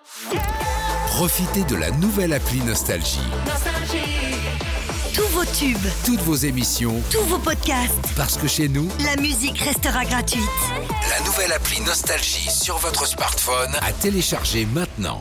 Profitez de la nouvelle appli Nostalgie. Tous vos tubes, Toutes vos émissions, tous vos podcasts, parce que chez nous, la musique restera gratuite. la nouvelle appli Nostalgie sur votre smartphone à télécharger maintenant.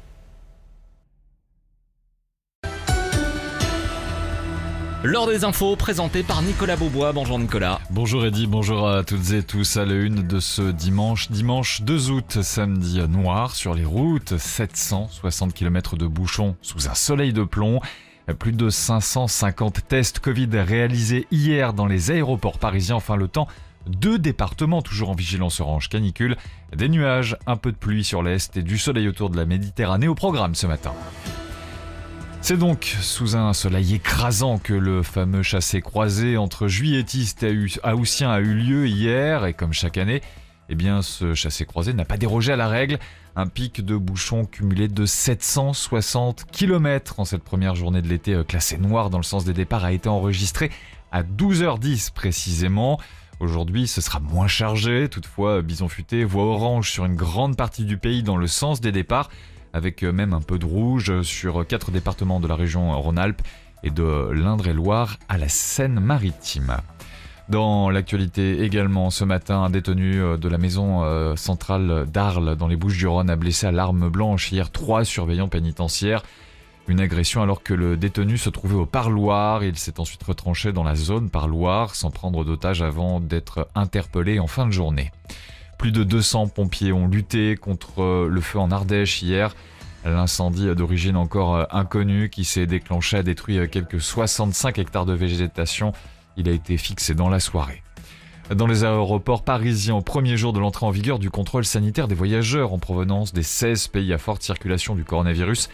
L'heure des infos présentée par Nicolas Beaubois. Bonjour Nicolas. Bonjour Eddy, bonjour à toutes et tous. À la une de ce dimanche 2 août, samedi noir sur les routes, 760 km de bouchons sous un soleil de plomb. Plus de 550 tests Covid réalisés hier dans les aéroports parisiens. Enfin le temps, 2 départements toujours en vigilance orange canicule. Des nuages, un peu de pluie sur l'est et du soleil autour de la Méditerranée au programme ce matin. C'est donc sous un soleil écrasant que le fameux chassé-croisé entre juilletistes et haussiens a eu lieu hier. Et comme chaque année, ce chassé-croisé n'a pas dérogé à la règle. Un pic de bouchons cumulé de 760 km en cette première journée de l'été classée noire dans le sens des départs a été enregistré à 12h10 précisément. Aujourd'hui, ce sera moins chargé. Toutefois, Bison Futé voit orange sur une grande partie du pays dans le sens des départs, avec même un peu de rouge sur 4 départements de la région Rhône-Alpes et de l'Indre-et-Loire à la Seine-Maritime. Dans l'actualité également, ce matin, un détenu de la maison centrale d'Arles dans les Bouches-du-Rhône a blessé à l'arme blanche hier 3 surveillants pénitentiaires. Une agression alors que le détenu se trouvait au parloir. Il s'est ensuite retranché dans la zone parloir sans prendre d'otage avant d'être interpellé en fin de journée. Plus de 200 pompiers ont lutté contre le feu en Ardèche hier. L'incendie d'origine encore inconnue qui s'est déclenché a détruit quelques 65 hectares de végétation. Il a été fixé dans la soirée. Dans les aéroports parisiens, au premier jour de l'entrée en vigueur du contrôle sanitaire des voyageurs en provenance des 16 pays à forte circulation du coronavirus,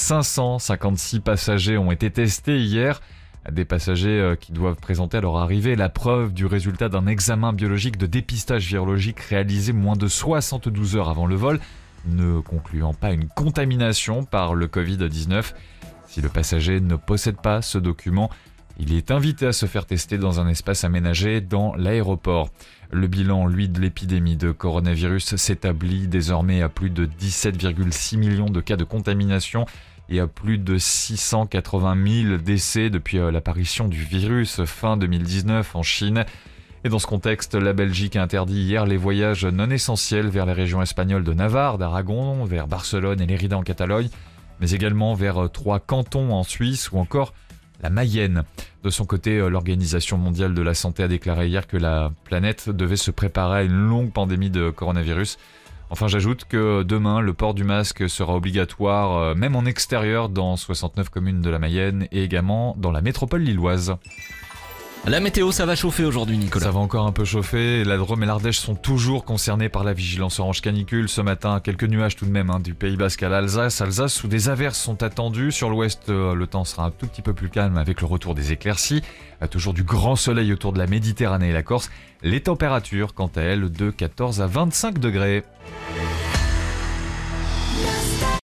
556 passagers ont été testés hier. Des passagers qui doivent présenter à leur arrivée la preuve du résultat d'un examen biologique de dépistage virologique réalisé moins de 72 heures avant le vol, ne concluant pas une contamination par le Covid-19. Si le passager ne possède pas ce document, il est invité à se faire tester dans un espace aménagé dans l'aéroport. Le bilan, lui, de l'épidémie de coronavirus s'établit désormais à plus de 17,6 millions de cas de contamination et à plus de 680 000 décès depuis l'apparition du virus fin 2019 en Chine. Et dans ce contexte, la Belgique a interdit hier les voyages non essentiels vers les régions espagnoles de Navarre, d'Aragon, vers Barcelone et Lérida en Catalogne, mais également vers 3 cantons en Suisse ou encore la Mayenne. De son côté, l'Organisation mondiale de la santé a déclaré hier que la planète devait se préparer à une longue pandémie de coronavirus. Enfin, j'ajoute que demain, le port du masque sera obligatoire, même en extérieur, dans 69 communes de la Mayenne et également dans la métropole lilloise. La météo, ça va chauffer aujourd'hui Nicolas. Ça va encore un peu chauffer. La Drôme et l'Ardèche sont toujours concernés par la vigilance orange canicule. Ce matin, quelques nuages tout de même du Pays Basque à l'Alsace. Alsace où des averses sont attendues. Sur l'ouest, le temps sera un tout petit peu plus calme avec le retour des éclaircies. Toujours du grand soleil autour de la Méditerranée et la Corse. Les températures, quant à elles, de 14 à 25 degrés.